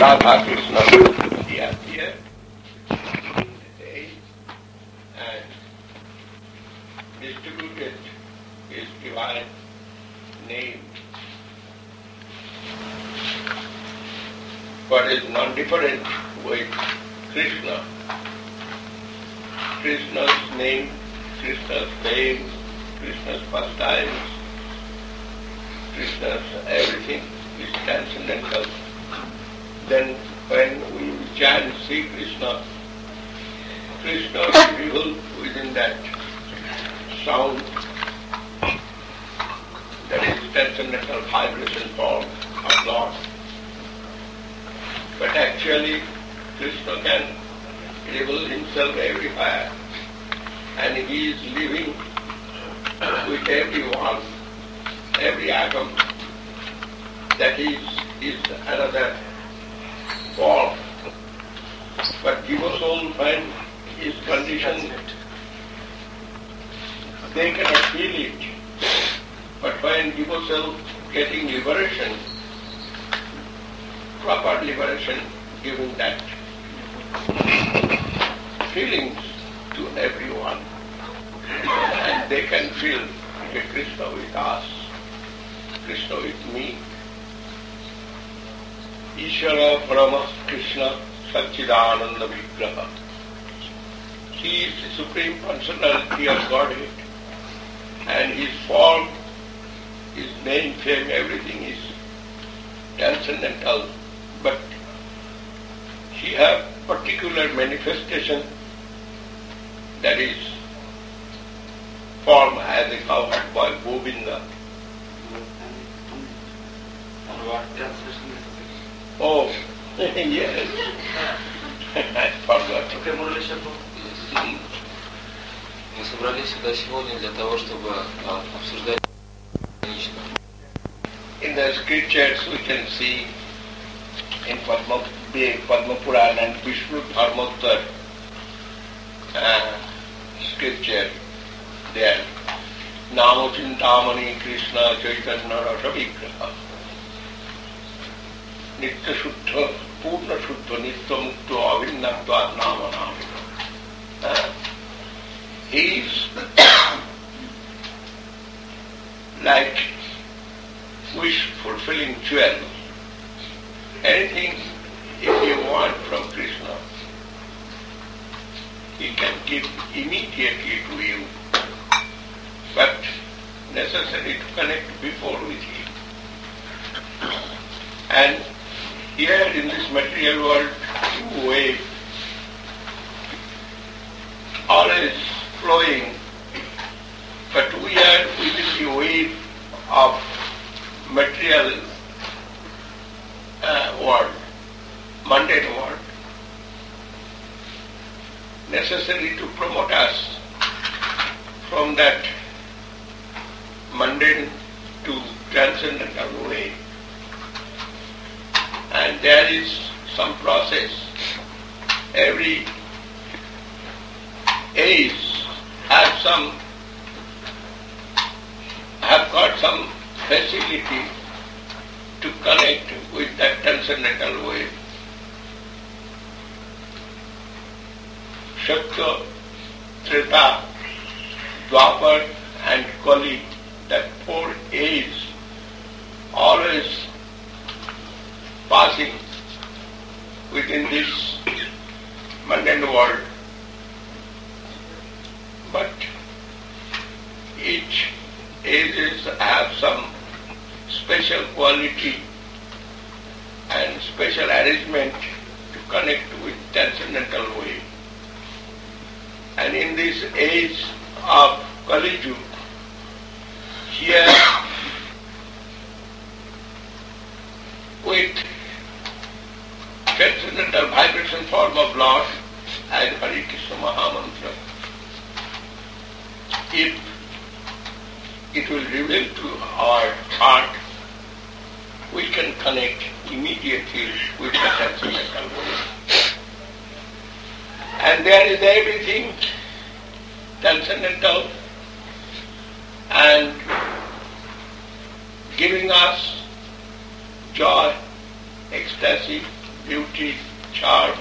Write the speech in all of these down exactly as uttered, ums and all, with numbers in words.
Radha Krishna, he appeared and distributed his divine name. But is non-different with Krishna. Krishna's name, Krishna's fame, Krishna's pastimes, Krishna's everything is transcendental. Then when we chant Sri Krishna, Krishna is revealed within that sound, that is transcendental vibration form of Lord. But actually Krishna can reveal himself everywhere, and he is living with everyone, every atom. That is, is another form. But Jiva soul, when is conditioned, they cannot feel it. But when Jiva soul getting liberation, proper liberation, giving that feelings to everyone, and they can feel okay, Krishna with us, Krishna with me. Ishvara Parama Krishna Satchidananda Vigraha. He is the Supreme Personality of Godhead, and his form, his name, fame, everything is transcendental, but he has particular manifestation, that is form as a covered by Govinda. Oh, yes. I forgot. Мы собрались сюда сегодня для того, чтобы обсуждать лично. In the scriptures we can see in Padma, Padma Purana and Vishnu Dharmottar uh, scripture there, Namo Chintamani Krishna Chaitanya Rasa Vigraha. Nitya Shuddha, Purna Shuddha, Nitya Mukta, Avinnatva Nama Nama. He is like wish-fulfilling jewel. Anything if you want from Krishna, he can give immediately to you, but necessary to connect before with him. And here in this material world, two waves always flowing, but we are within the wave of material uh, world, mundane world, necessary to promote us from that mundane to transcendental way. And there is some process. Every age have some, have got some facility to connect with that transcendental way. Satya, Treta, Dwapar and Kali, that four ages always passing within this mundane world. But each ages have some special quality and special arrangement to connect with transcendental way. And in this age of Kali Yuga, here with transcendental vibration form of Lord as Hare Krishna Mahamantra, if it will reveal to our heart, we can connect immediately with the transcendental world. And there is everything transcendental and giving us joy, ecstasy, beauty, charm,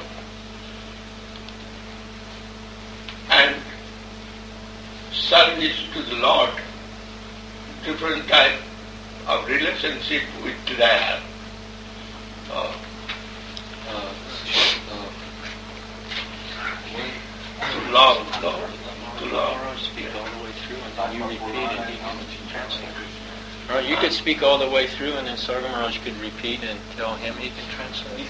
and service to the Lord, different type of relationship with desire. Uh, Uh, too long, no, too long. Speak all the way through and then you repeat and he can translate. Or you could speak all the way through and then Sargamaraj could repeat and tell him he can translate.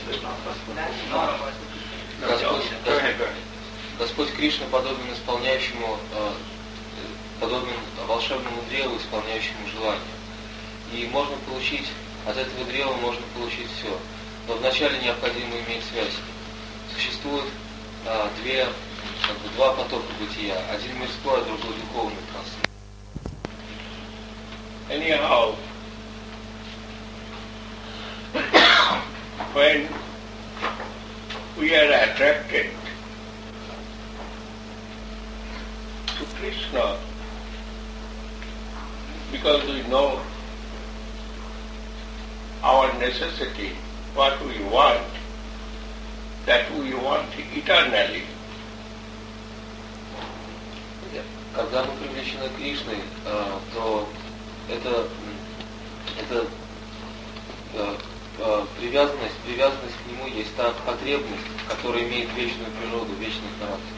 Господь, Господь, Господь Кришна подобен исполняющему, э, подобен волшебному древу, исполняющему желание. И можно получить, от этого древа можно получить все. Но вначале необходимо иметь связь. Существует э, две, как бы, два потока бытия. Один мирской, а другой духовный трансцендентный. Anyhow, when we are attracted to Krishna, because we know our necessity, what we want, that we want eternally. Когда мы привлечены Кришной, э, то это, это э, э, привязанность, привязанность к Нему есть та потребность, которая имеет вечную природу, вечный характер.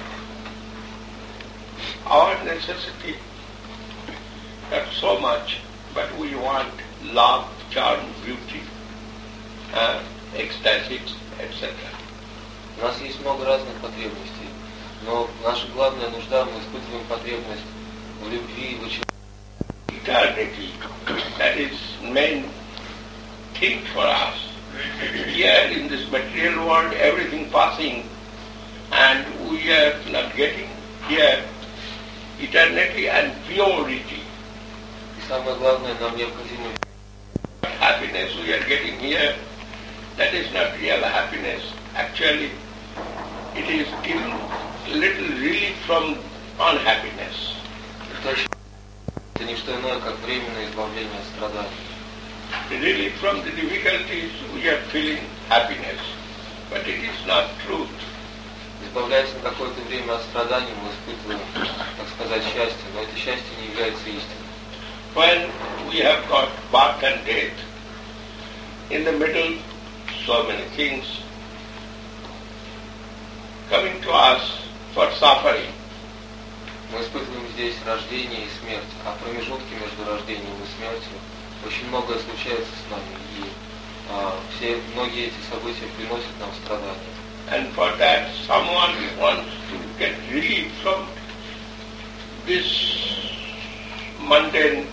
Our necessity not so much, but we want love, charm, beauty, uh, ecstatics, et cetera. У нас есть много разных потребностей, но наша главная нужда, мы испытываем потребность в любви, в очаровании. Eternity, that is main thing for us. Here in this material world, everything passing, and we are not getting here eternity and purity. И самое главное, нам необходимо Happiness we are getting here, that is not real happiness. Actually, it is giving little relief from unhappiness. это не что иное, как временное избавление от страданий. Relief from the difficulties we are feeling happiness, but it is not truth. Избавляясь на какое-то время от страданий, мы испытываем, так сказать, счастье, но это счастье не является истиной. When we have got birth and death, in the middle, so many things coming to us for suffering. Мы испытываем здесь рождение и смерть, а в промежутке между рождением и смертью очень многое случается с нами, и а, все, многие эти события приносят нам страдания. And for that, someone wants to get relief from this mundane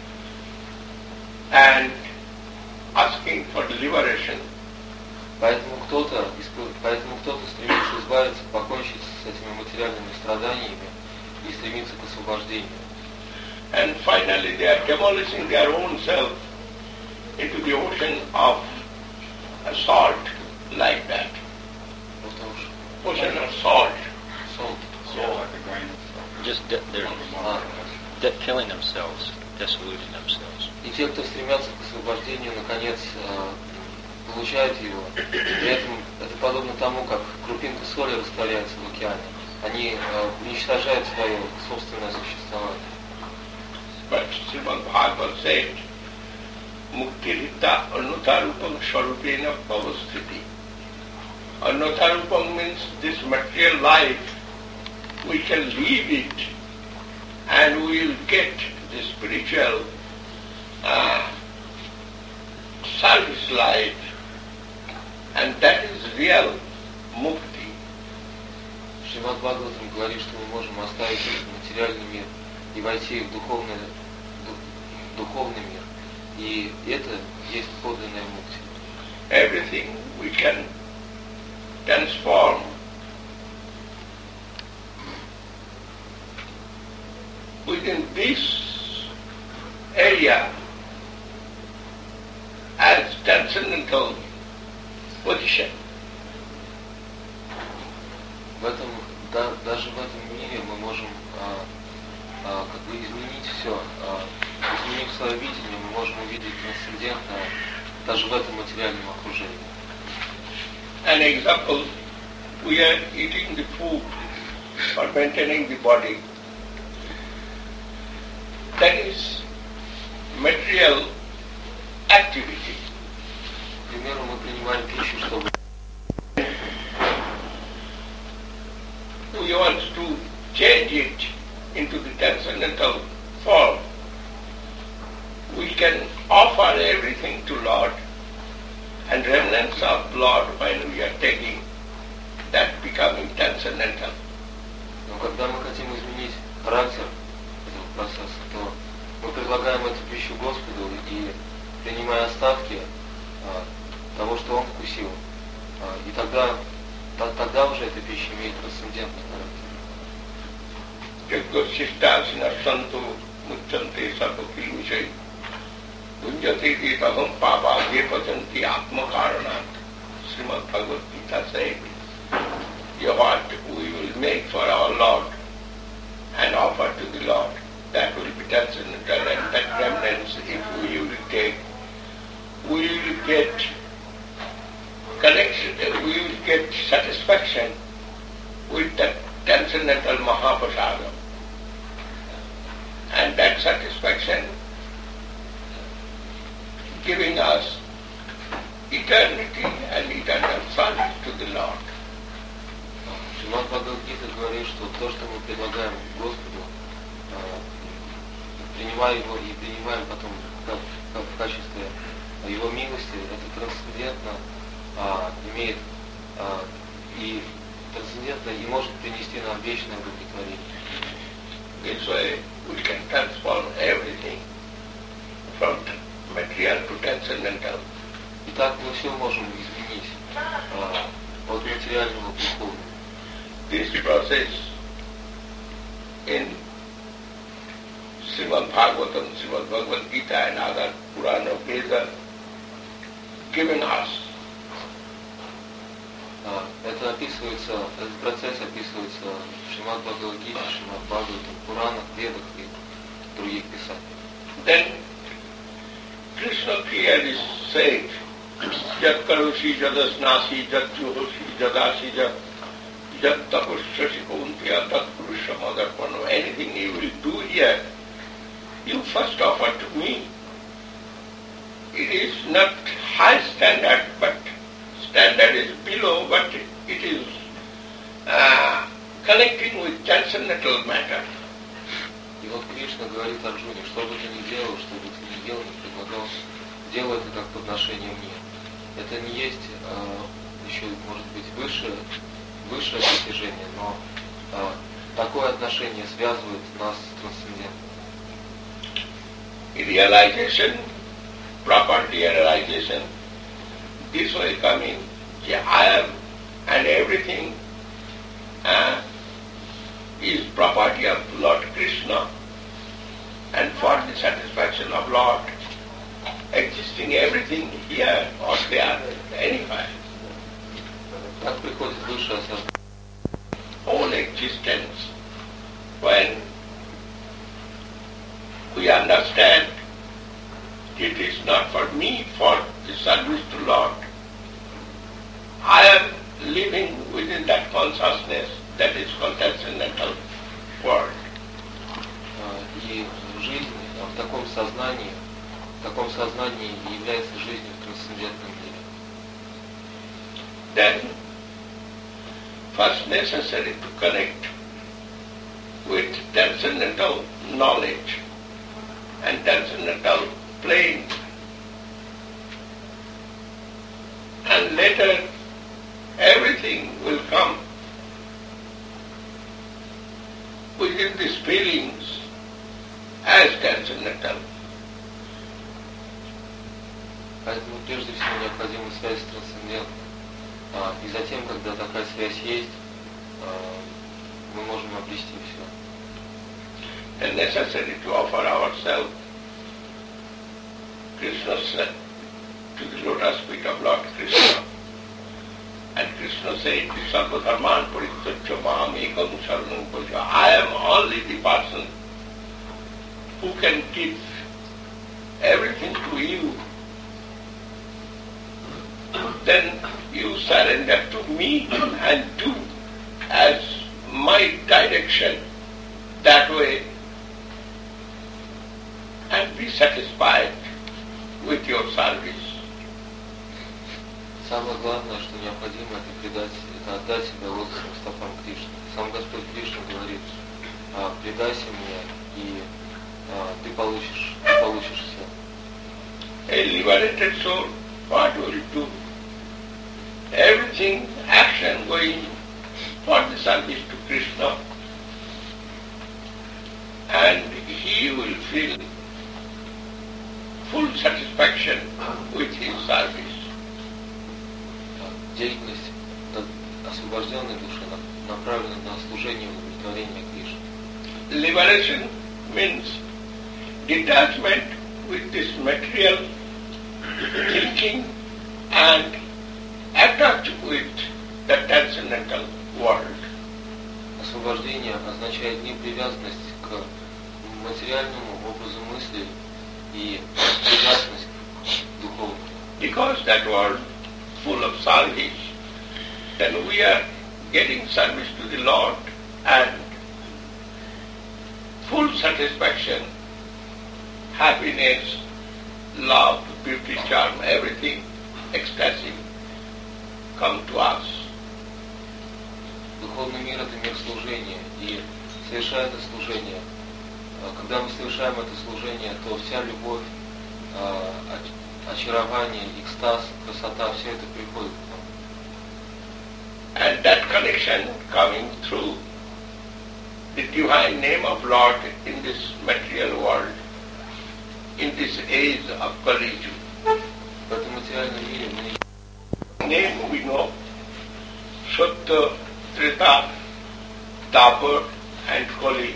and asking for liberation. Поэтому кто-то, поэтому кто-то стремится избавиться, покончить с этими материальными страданиями и стремится к освобождению. And finally they are demolishing their own self into the ocean of salt, like that. Ocean of salt. Salt. So, Just de- they're А, de- killing themselves, dissoluting themselves. И те, кто стремятся к освобождению, наконец э, получают его. При этом это подобно тому, как крупинка соли растворяется в океане. Они э, уничтожают свое собственное существование. but Srimad Bhagavad said, Muktirita Annutarupam Swarupena Bhavasthiti. Annutarupam means this material life, we can leave it and we will get the spiritual uh, service life, and that is real mukti. Шримад Бхагаватам говорит, что мы можем оставить материальный мир и войти в духовный, дух- духовный мир. И это есть подлинная мукти. Everything we can transform. Within this area as transcendental position. В этом, да, даже в этом мире мы можем а, а, как бы изменить все. А, изменив свое видение, мы можем увидеть трансцендентное даже в этом материальном окружении. an example, we are eating the food for maintaining the body. That is material activity. К примеру, мы принимаем пищу, чтобы we want to change it into the transcendental form. We can offer everything to Lord, and remnants of Lord when we are taking, that becoming transcendental. Но когда мы хотим изменить характер этого процесса, то мы предлагаем эту пищу Господу и принимая остатки а, того, что Он вкусил, а, и тогда, та, тогда уже эта пища имеет трансцендентный характер. Jaggosishtasina santu muccante sabakil vijay Unjati ditaham papa jepajanti atma karanat. Srimad Bhagavad Gita says, what we will make for our Lord and offer to the Lord, that will be transcendental, and that remnants, if we will take, we will get connection, we will get satisfaction with that transcendental Mahaprasada. And that satisfaction giving us eternity and eternal service to the Lord. Шримад Бхагавад-гита говорит, что то, что мы предлагаем Господу, принимая его и принимаем потом как, как в качестве его милости, это трансцендентно а, имеет а, и трансцендентно и может принести нам вечное удовлетворение. This way we can transform everything from material to transcendental. Итак, мы все можем изменить а, от материального к духовному. This process in Srimad Bhagavatam, Srimad Bhagavad Gita and other Purana Veda given us. А, это описывается, этот процесс описывается в Шримад Бхагавад-гите, Шримад Бхагаватам, Пуранах, Ведах и других писаниях. Then Krishna clearly said, Jat karoshi jadasnasi jat juhoshi jadasi jat jat tapushashi kuntya tat purusha madarpano. Anything you will do here, you first offer to me. It is not high standard, but standard is below, but it is uh, connecting with transcendental matter. И вот Кришна говорит Арджуне, что бы ты ни делал, что бы ты ни делал, не предлагал, делай это как подношение мне. Это не есть э, еще, может быть, высшее, высшее достижение, но э, такое отношение связывает нас с трансцендентом. Realization, proper realization, this way coming, I am and everything uh, is property of Lord Krishna, and for the satisfaction of Lord, existing everything here or there, anywhere. Так приходит высшее осознание. Whole existence, when we understand it is not for me, for the service to Lord. I am living within that consciousness that is called transcendental world. И жизнь в таком сознании, в таком сознании является жизнью в трансцендентном мире. Then, first necessary to connect with transcendental knowledge and transcendental plane, and later everything will come within these feelings as transcendental. Поэтому прежде всего необходима связь с трансцендентом. А, и затем, когда такая связь есть, а, мы можем обрести все. And necessary to offer ourselves, Krishna said, to the lotus feet of Lord Krishna. And Krishna said, Sarva dharman parityaja mam ekam sharanam bhaja. I am only the person who can give everything to you. Then you surrender to me and do as my direction that way and be satisfied with your service. Самое главное, что необходимо, это предать, это отдать себя лотосным стопам Кришны. Сам Господь Кришна говорит: а, предайся мне, и а, ты получишь, ты получишь все. A liberated soul, what will do? Everything, action going for the service to Krishna, and he will feel full satisfaction with his service. Деятельность освобожденной души направлена на служение и удовлетворение Кришны. Liberation means detachment with this material thinking and attached with the transcendental world. Освобождение означает непривязанность к материальному образу мысли и привязанность к духовному. Because that world full of service, then we are getting service to the Lord and full satisfaction, happiness, love, beauty, charm, everything, ecstasy come to us. Духовный мир — это мир служения, и совершая это служение, когда мы совершаем это служение, то вся любовь, очарование, экстаз, красота, все это приходит к нам. And that connection coming through the divine name of Lord in this material world, in this age of Kali Yuga. В этом материальном мире мы name we know, Sattva, Treta, Dapur and Kali.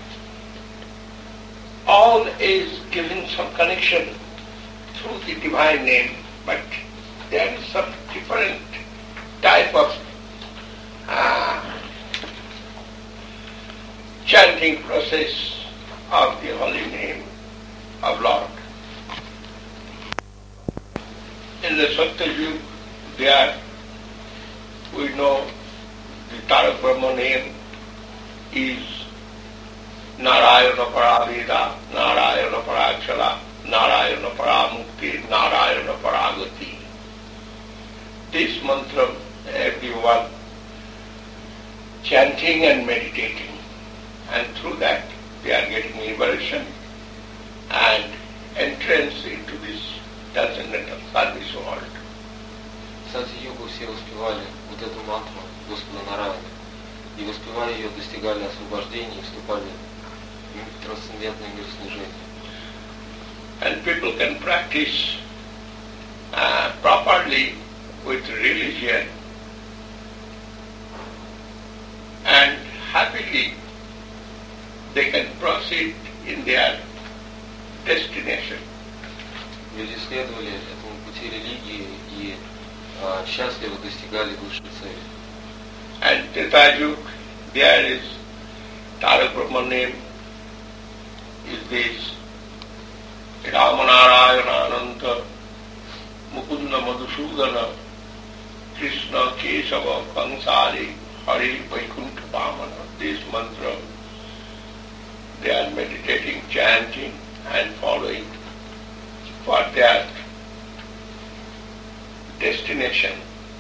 All is given some connection through the divine name, but there is some different type of uh, chanting process of the holy name of Lord. In the Satyayuga, there we know the Tarak Brahma name is Narayana Paraveda, Narayana Parakshara, Narayana Paramukti, Narayana Paragati. This mantra everyone chanting and meditating, and through that they are getting liberation and entrance into this transcendental service world. В Сати-югу все воспевали вот эту мантру Господа Нараяна, и воспевая ее, достигали освобождения и вступали в трансцендентный мир служения. And people can practice uh, properly with religion and happily they can proceed in their destination. Люди следовали этому пути религии и а, счастливо достигали высшей цели. And Treta-yuga, there is Tarak Brahma name is this Ramanarayana Ananta Mukunda Madhusudana Krishna Kesava Kansari Hari Vaikuntha Vamana. This mantra they are meditating, chanting and following for their destination.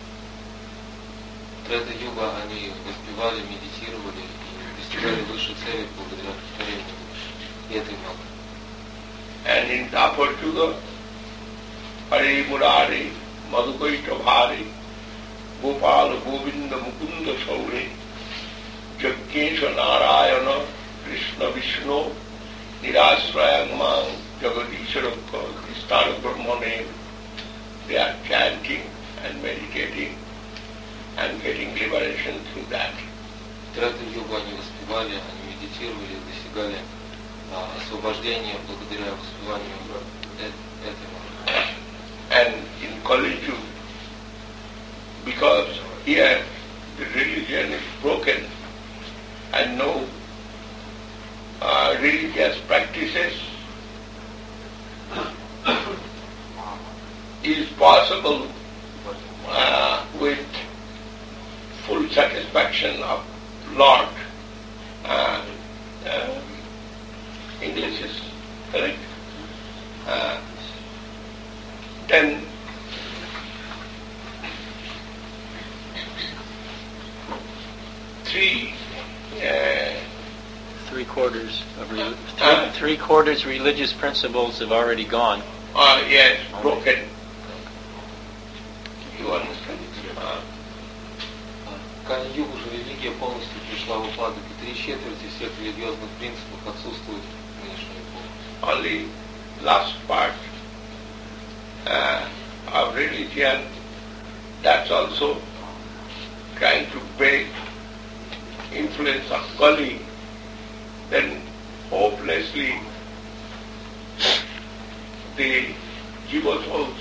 Трета-юга они воспевали, медитировали и достигали высшей цели благодаря повторению этой мантры. And in Dapur Yuga, Hari Murari, Madhukaita Bhari, Gopala Govinda Mukunda Saure, Jagjnesha Narayana, Krishna Vishnu, Nirasrayang Mang, Jagadisharakka, this Tarak Brahma name, they are chanting and meditating and getting liberation through that. Трета-югу они воспевали, они медитировали, достигали а, освобождения благодаря воспеванию э- этой мантры. And in Kali Yuga, because here the religion is broken and no uh, religious practices is possible uh, Lord. Uh, uh, English is correct. Uh, then three uh, Three quarters of re- three, Uh, three quarters religious principles have already gone. uh, yes, broken. You understand? Uh, К Кали-югу же религия полностью пришла в упадок, и три четверти всех религиозных принципов отсутствуют в нынешней эпохе. only last part uh, of religion, that's also trying to break influence of Kali, then hopelessly the jiva souls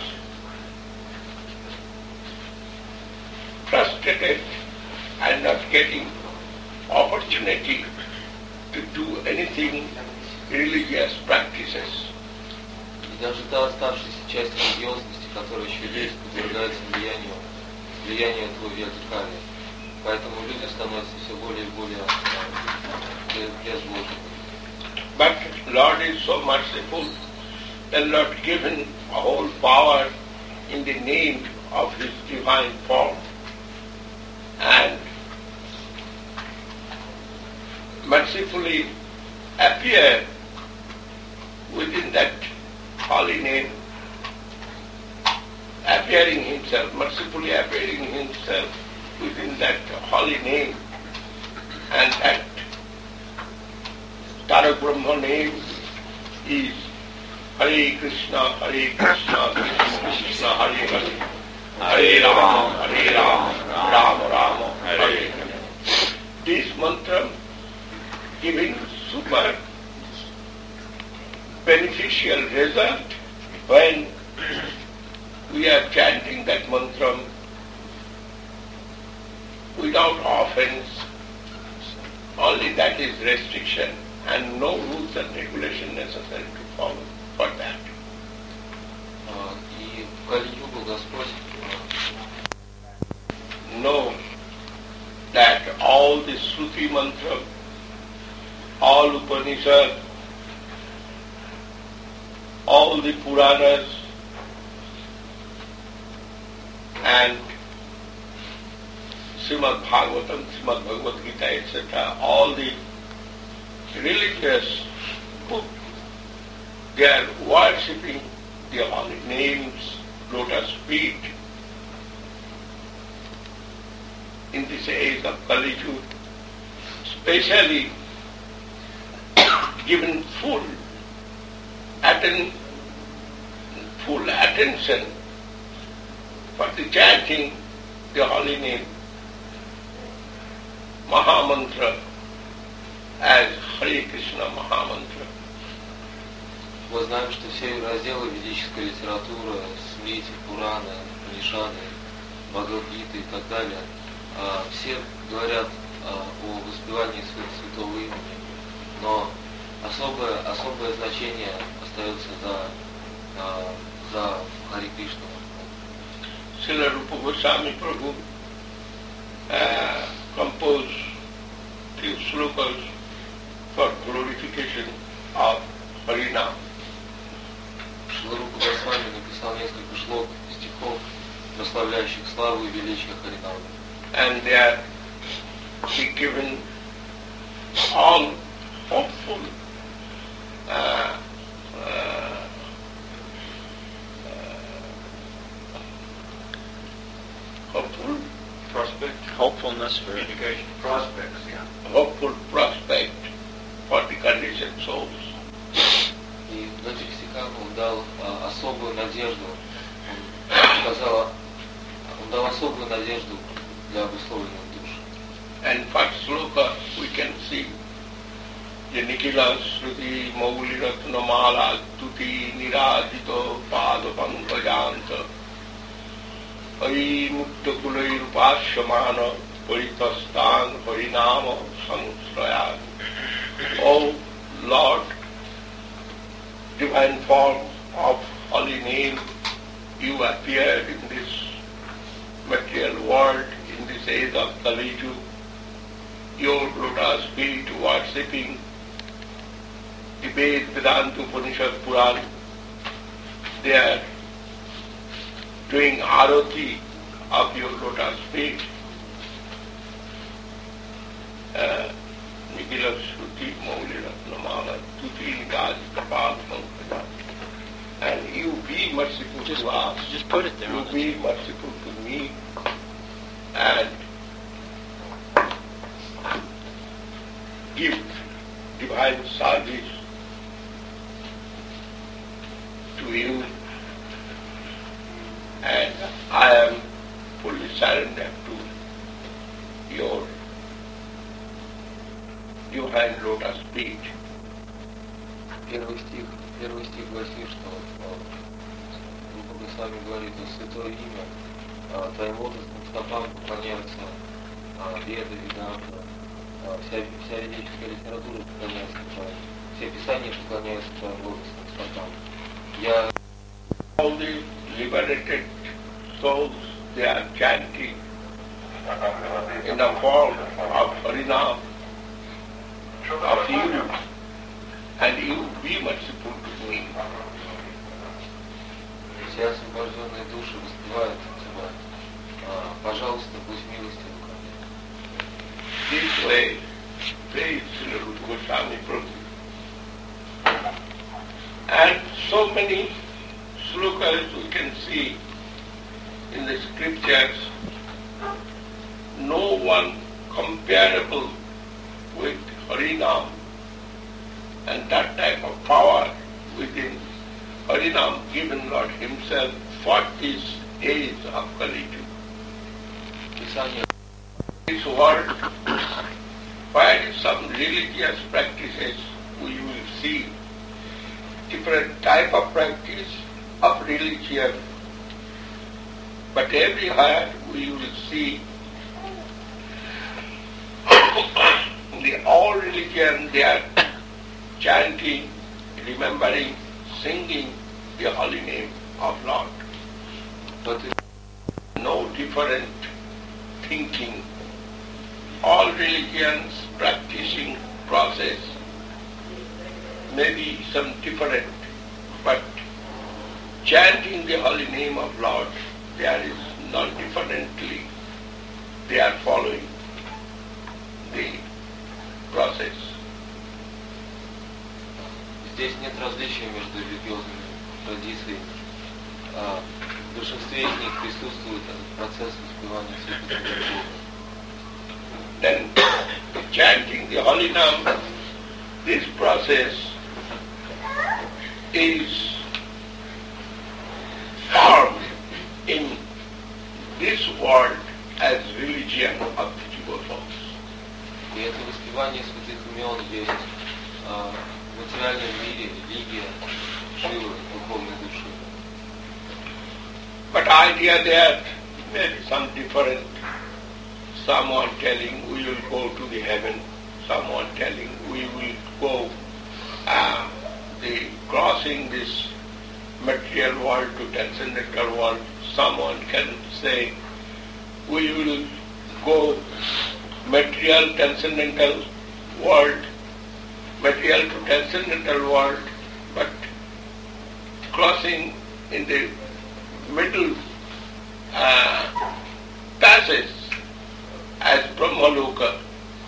frustrated and not getting opportunity to do anything religious practices. И даже та оставшаяся часть религиозности, которая еще есть, подвергается влиянию, влиянию этого вертикали. Поэтому люди становятся все более и более э, безбожными. But Lord is so merciful, the Lord given a whole power in the name of His divine form, and mercifully appear within that holy name, appearing Himself, mercifully appearing Himself within that holy name, and that Tarak Brahma name is Hare Krishna, Hare Krishna, Krishna Krishna, Hare Hare, Hare Rama, Hare Rama, Rama Rama, Hare Hare. This mantra giving super beneficial result when we are chanting that mantra without offense. Only that is restriction, and no rules and regulation necessary to follow for that. А, И в Кали-югу Господь Know that all the Shruti mantra, all Upanishad, all the Puranas, and Srimad Bhagavatam, Srimad Bhagavad Gita, et cetera, all the religious books, they are worshipping the holy names, lotus feet. In this age of Kali Yuga, especially given full atten- full attention for the chanting the holy name, Mahamantra, as Hare Krishna Mahamantra. Мы знаем, что все разделы ведической литературы, Смрити, Пураны, Панишаны, Бхагавад-гиты и так далее, а, все говорят а, о воспевании свя- святого имени, но особое, особое значение остается за, а, за Хари Кришну. Srila Rupa Goswami Prabhu uh, composed few slokas for glorification of Harinam. Шиларупа Госвами написал несколько шлок, стихов, прославляющих славу и величие Харинама. And they are he given all hopeful uh, uh, hopeful Prospect. Hopefulness for education prospects, yeah. Hopeful prospect for the conditioned souls. И в этих стихах он дал а, особую надежду, он, сказал, он дал особую надежду для обусловленных душ. And first sloka we can see the Nikila Shruti Mauli Ratnamala Tuti Nirajito Pada Pankajanta Ai Mukta Kulai Rupashamana Paritastan Harinama Samsrayan. O Lord, divine form of holy name, you appeared in this material world in this age of Kali Yuga, your lotus feet, worshipping the Ved, Vedanta, Upanishad, Puran. They are doing arati of your lotus feet. Uh, Nikila Shruti, Mauli Ratnamala, Tuti Nikaj, Kapal, Pankaj. And you be merciful Just, to us. just put it there. You on the be table. merciful to me. And give divine service to you, and I am fully surrendered to your divine lotus feet. Первый стих, первый стих гласит, что Рупа Госвами говорит, что святое имя, а, твоим лотосным стопам поклоняются а, Веды, Веданта, а, вся, вся ведическая литература поклоняется твоим, все писания поклоняются твоим лотосным стопам. Я All the liberated souls, they are chanting in the form of Harinam, of you, and you be merciful to me. все освобожденные души воспевают тебя. А, пожалуйста, будь милостив ко мне. This way, praise Srila Rupa Goswami Prabhu. And so many slokas we can see in the scriptures, no one comparable with Harinam, and that type of power within Harinam given Lord Himself for this age of Kali Yuga. Писание This world, where some religious practices we will see different type of practice of religion, but everywhere we will see the all religion, they are chanting, remembering, singing the holy name of Lord. but No different thinking. All religions practicing process may be some different, but chanting the holy name of Lord, there is non-differently they are following the process. здесь нет различия между религиозными традициями. А, в большинстве из них присутствует этот процесс воспевания святых имен Бога. Then chanting the holy name, this process is formed in this world as religion of the devotees. И это воспевание святых имен есть а, в материальном мире религия Шивы, духовной души. But idea that maybe some different, someone telling we will go to the heaven, someone telling we will go uh, the crossing this material world to transcendental world, someone can say we will go material transcendental world, material to transcendental world, but crossing in the middle uh, passage as Brahmaloka.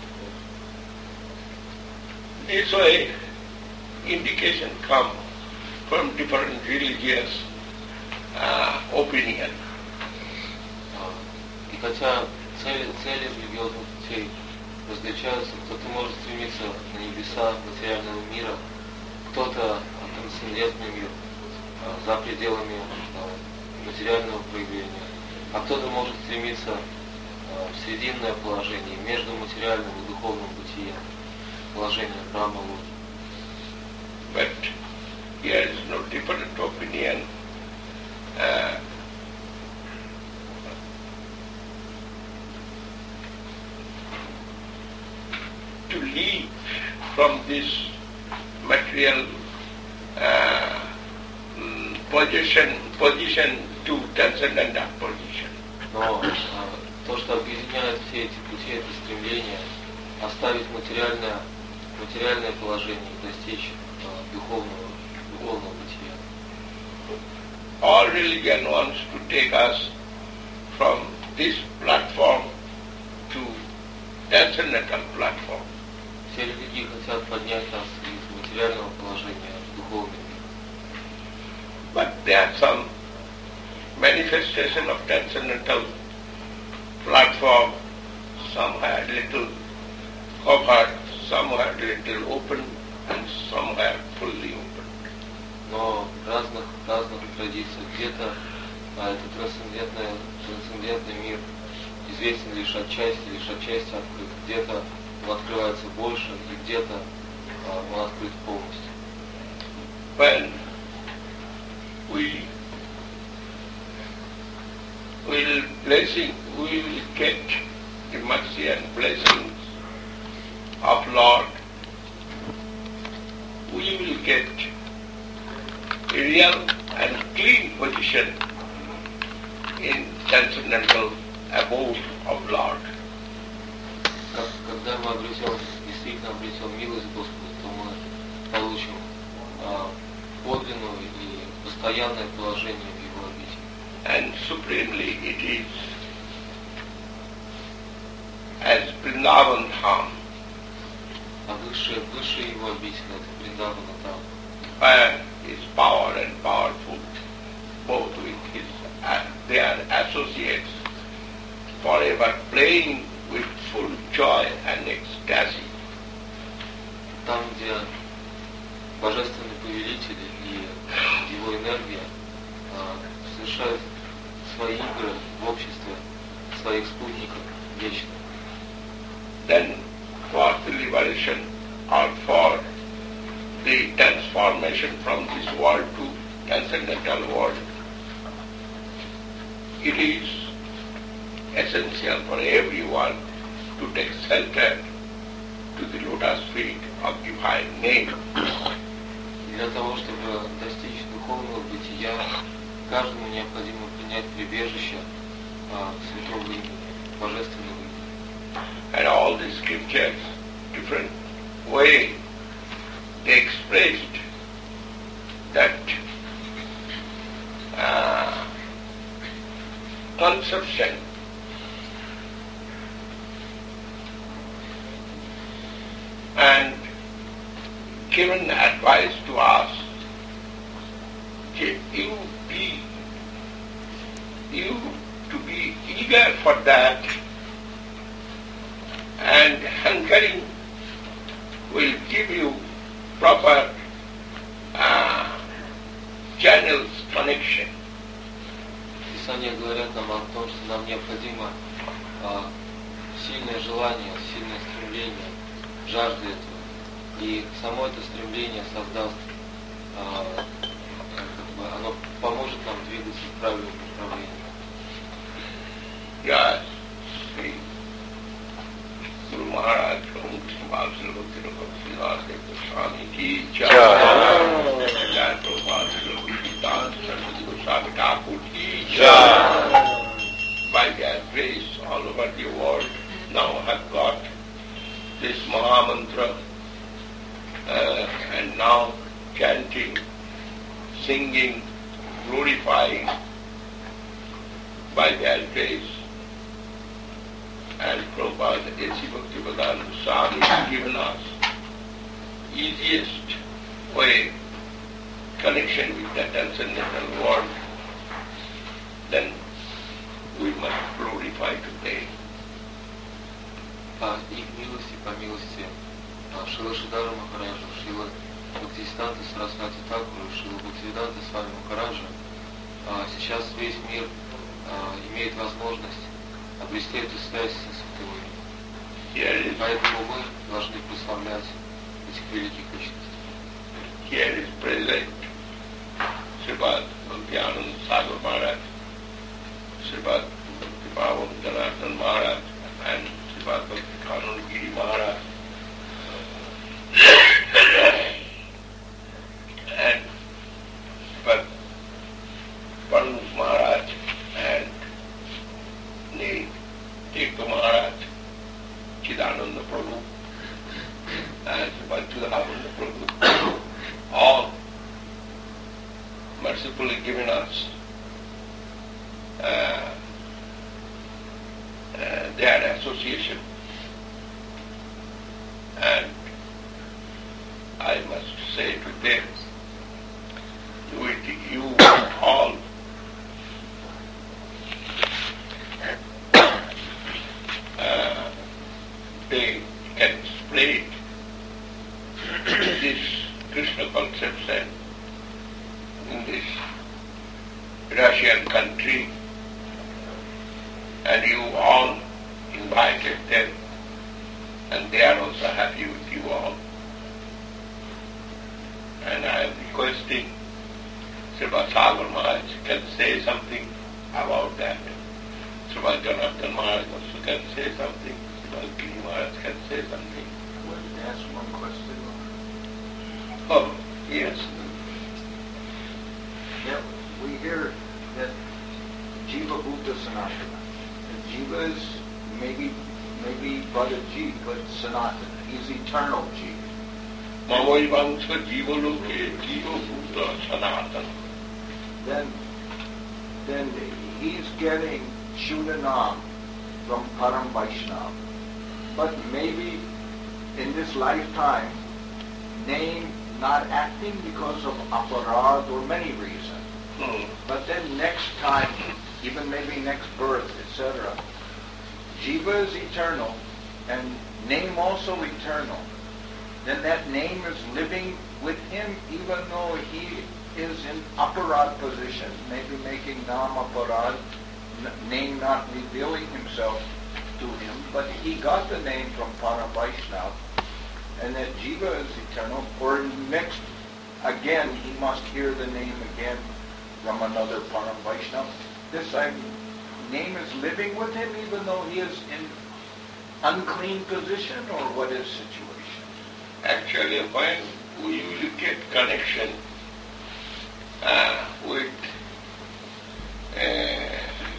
This way indication come from different religious uh, opinion. А, И хотя цели, цели религиозных путей различаются, кто-то может стремиться на небеса материального мира, кто-то в трансцендентный мир, а, за пределами а, материального проявления, а кто-то может стремиться а, в срединное положение между материальным и духовным бытием, положение Брахма Локи. But here is no different opinion. Uh, to leave from this material uh, mm, position, position to transcendental position. Но а, то, что объединяет все эти пути, это стремление оставить материальное, материальное положение и достичь э, духовного, духовного бытия. All religion wants to take us from this platform to transcendental platform. Все религии хотят поднять нас из материального положения в духовный мир. But there are some manifestation of transcendental platform, some had little covered, some had little open, and some had fully open. Но в разных, разных традициях где-то а, этот трансцендентный, трансцендентный мир известен лишь отчасти, лишь отчасти открыт. Где-то он открывается больше, и где-то а, он открыт полностью. When we will blessing, we will get the mercy and blessings of Lord, we will get a real and clean position in transcendental abode of Lord. Как, когда мы обретем, действительно обретем милость Господа, то мы получим а, подлинную и постоянное положение в Его обители. And supremely it is as Vrindavan Dham, А высшая, высшая Его обитель — это Вриндавана Dham, where his power and powerful, both with his uh, their associates, forever playing with full joy and ecstasy. там, где божественный повелитель и его энергия а, совершают свои игры в обществе своих спутников вечно. Then for the liberation or for the transformation from this world to transcendental world, it is essential for everyone to take shelter to the lotus feet of divine name. И для того, чтобы достичь духовного бытия, каждому необходимо принять прибежище а, святого имени, божественного имени. And all the scriptures, different way, they expressed that uh, conception and given advice to us that you be you to be eager for that and hankering will give you proper uh, channels connection. Писания говорят нам о том, что нам необходимо а, сильное желание, сильное стремление, жажда этого. И само это стремление создаст, а, как бы, оно поможет нам двигаться в правильном направлении. Yes, Sri Guru Maharaj from Srivasana Bhakti Bhakti Goswami Ki Jai. Jai Prabhupada Sri Das Saraswati Goswami Thakur Ki Jai. By their grace, all over the world now have got this Maha Mantra uh, and now chanting, singing, glorifying by their grace. And Prabhupada, A C Bhaktivedanta Swami has given us easiest way connection with the transcendental world, then we must glorify today. По их милости, по милости Шрила Шридхара Махараджа, Шрила Бхактисиданта Сарасвати Тхакура, Шрила Бхактивиданта Свами Махараджа, сейчас весь мир имеет возможность обрести эту связь со святым именем. Поэтому мы должны прославлять этих великих личностей. Here is present Sripad Bhaktiyananda Sagar Maharaj, Sripad Bhaktipavan Janardhan Maharaj, and Sripad Bhaktikananda Giri Maharaj. And Sripad Parnu Maharaj and Tirtha Maharaj, Chidananda Prabhu. mercifully given us uh, uh, their association. And I must say to them, with you all, uh, they can spread this Krishna conception in this Russian country, and you all invited them, and they are also happy with you all. And I am requesting Srila Sagar Maharaj can say something about that. Srila Janardhan Maharaj also can say something. Srila Giri Maharaj can say something. I wanted to ask one question. Oh, yes. Yeah, we hear that Jiva Bhuta Sanatana. And Jiva is maybe maybe but a Jiva, but Sanatana. He's eternal Jiva. Mamoi Vangsha Jiva Loke Jiva Bhuta Sanatana. Then then he's getting Shuddhanam from Param Vaishnava. But maybe in this lifetime, name not acting because of aparad or many reasons. Hmm. But then next time, even maybe next birth, et cetera, Jiva is eternal and name also eternal. Then that name is living with him even though he is in aparad position, maybe making nam aparad, n- name not revealing himself to him, but he got the name from Param Vaishnava, and that Jiva is eternal, or next, again, he must hear the name again from another Param Vaishnava. This same name is living with him even though he is in unclean position, or what is situation? Actually, when we will get connection uh, with uh,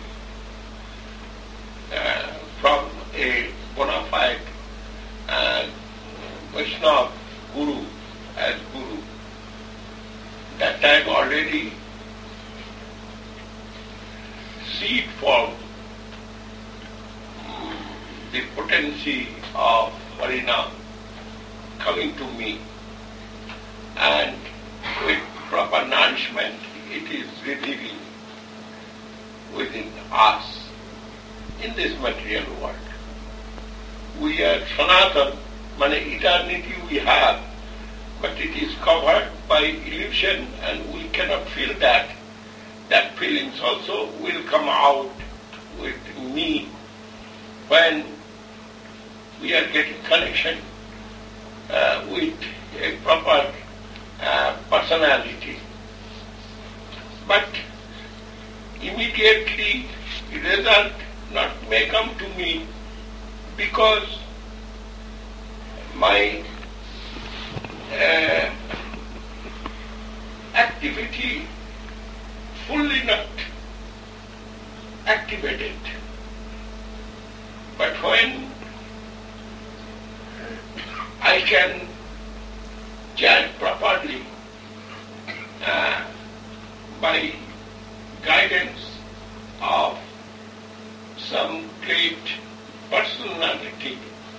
uh, from a bona fide uh, Vaishnava Guru as Guru, that time already seed form um, the potency of Harinam coming to me, and with proper nourishment it is revealing within us in this material world. We are Sanatan, mane eternity we have, but it is covered by illusion and we cannot feel that. That feelings also will come out with me when we are getting connection uh, with a proper uh, personality. But immediately the result not may come to me because my uh, activity fully not activated. But when I can chant properly uh, by guidance of some great personality,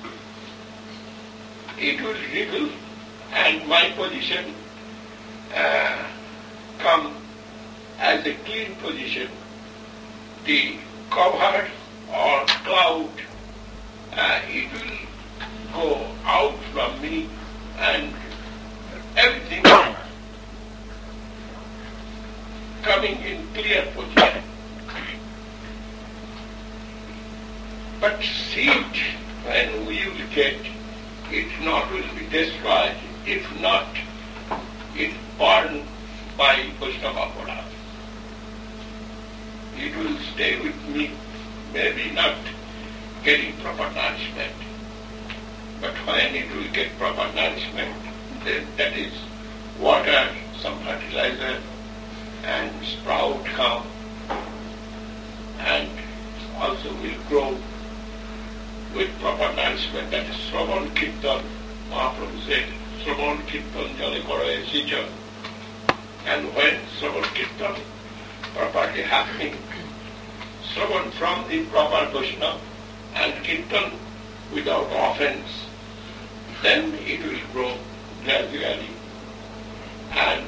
it will reveal and my position uh, come as a clean position. The cover or cloud, uh, it will go out from me and everything coming in clear position. But seed, when we will get, it not will be destroyed, if not, it burned by Vaishnava Aparad. It will stay with me, maybe not getting proper nourishment. But when it will get proper nourishment, then that is water, some fertilizer, and sprout come, and also will grow with proper nourishment. That is Shravan Kirtan. Mahaprabhu said, Shravan Kirtan Jale Kara Sicha. And when Shravan Kirtan properly happening, Shravan from the proper Vaishnava and Kirtan without offense, then it will grow gradually. And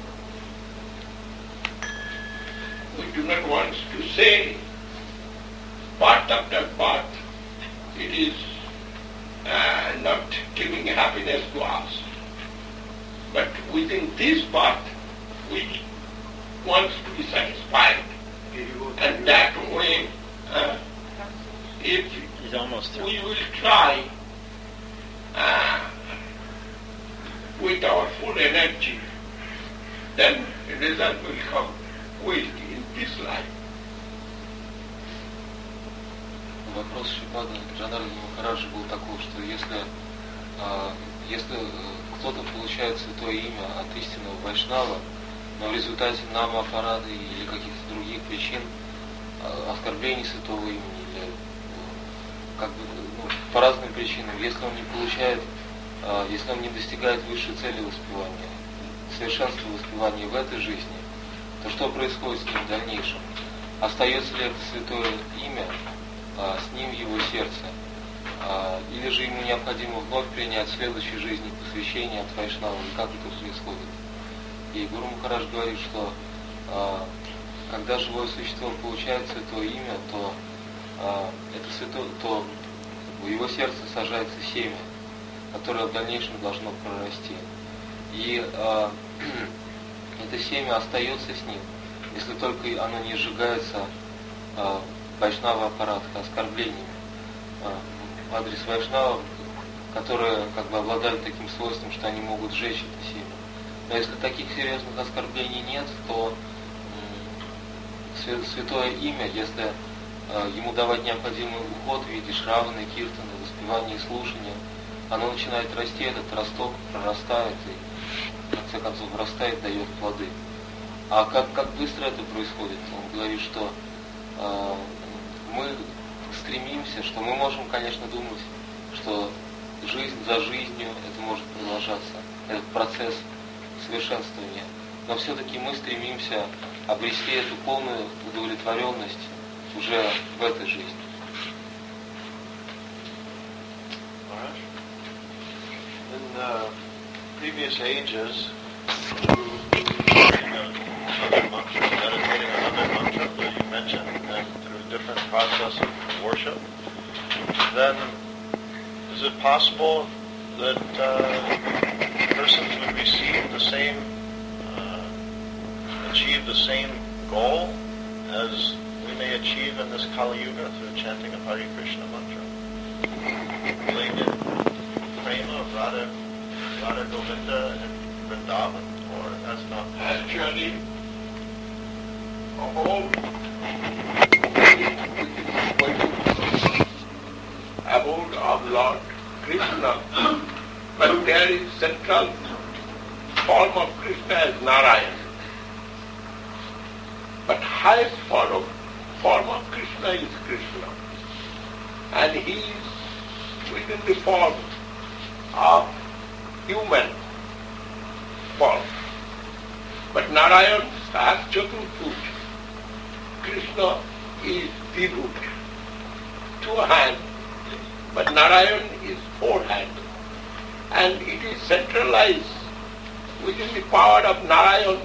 we do not want to say part after part, it is uh, not giving happiness to us. But within this part, we want to be satisfied. And that way, uh, if He's almost through. we will try uh, with our full energy, then the result will come quick in this life. Вопрос Шрипада Джанардана Махараджа был таков, что если, э, если кто-то получает святое имя от истинного вайшнава, но в результате нама аппарата или каких-то других причин э, оскорблений святого имени или э, как бы, ну, по разным причинам, если он не получает, э, если он не достигает высшей цели воспевания, совершенства воспевания в этой жизни, то что происходит с ним в дальнейшем? Остается ли это святое имя а, с ним в его сердце? А, или же ему необходимо вновь принять в следующей жизни посвящение от Вайшнава? И как это происходит? И Гуру Махарадж говорит, что а, когда живое существо получает святое имя, то, а, это святое, то в его сердце сажается семя, которое в дальнейшем должно прорасти. И а, это семя остается с ним, если только оно не сжигается э, вайшнава аппарата, оскорблениями э, в адрес вайшнавов, которые как бы обладают таким свойством, что они могут сжечь это семя. Но если таких серьезных оскорблений нет, то э, святое имя, если э, ему давать необходимый уход в виде шраваны, киртаны, воспевания и слушания, оно начинает расти, этот росток прорастает и в конце концов вырастает, дает плоды. А как, как быстро это происходит? Он говорит, что э, мы стремимся, что мы можем, конечно, думать, что жизнь за жизнью это может продолжаться, этот процесс совершенствования. Но все-таки мы стремимся обрести эту полную удовлетворенность уже в этой жизни. In uh, previous ages, other mantras, meditating on other mantras that you mentioned, and through different process of worship, then is it possible that uh, persons would receive the same, uh, achieve the same goal as we may achieve in this Kali Yuga through chanting of Hare Krishna mantra? Related prema of Radha, Radha Govinda and Vrindavan, or that's not Actually, all abode of Lord Krishna, but there is central form of Krishna as Narayan. But highest form of, form of Krishna is Krishna. And he is within the form of human form. But Narayan has Chaturput. Krishna is the root, two hands, but Narayan is four hands. And it is centralized within the power of Narayan.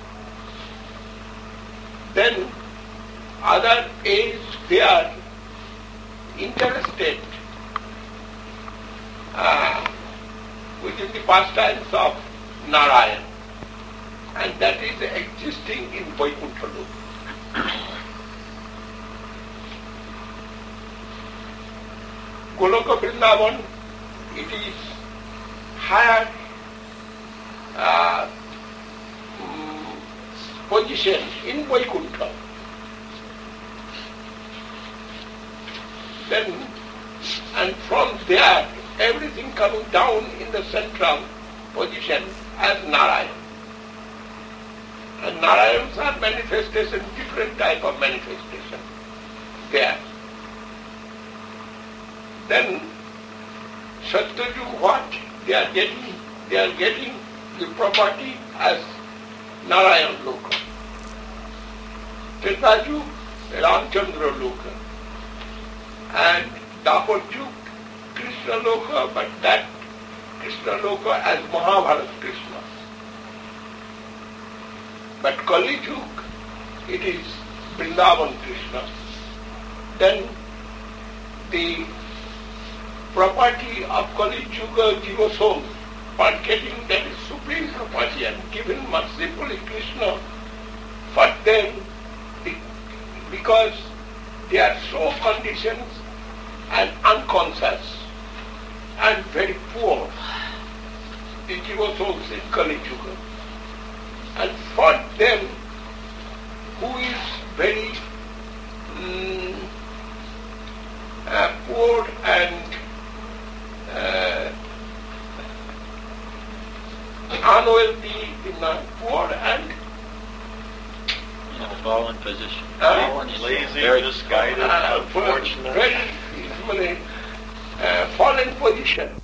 Then other aids they are interested uh, within the pastimes of Narayan. And that is existing in Vaikuntha Loka. Goloka Vrindavan, it is higher uh, um, position in Vaikuntha. Then, and from there, everything coming down in the central position as Narayan. And Narayans are manifestation, different type of manifestation there. Then Satyajug, what they are getting? They are getting the property as Narayan Loka. Treta Yug, Ramchandra Loka. And Dapur Yug, Krishna Loka, but that Krishna Loka as Mahabharat Krishna. But Kali Yug, it is Vrindavan Krishna. Then the property of Kali Yuga Jiva soul, for getting that is supreme property and given mercifully Krishna, for them, because they are so conditioned and unconscious and very poor, the Jiva souls in Kali Yuga. And for them, who is very mm, uh, poor and uh, unwealthy, not poor and In a fallen position. uh, Lazy, Very- misguided, uh, unfortunate. very uh, fallen position.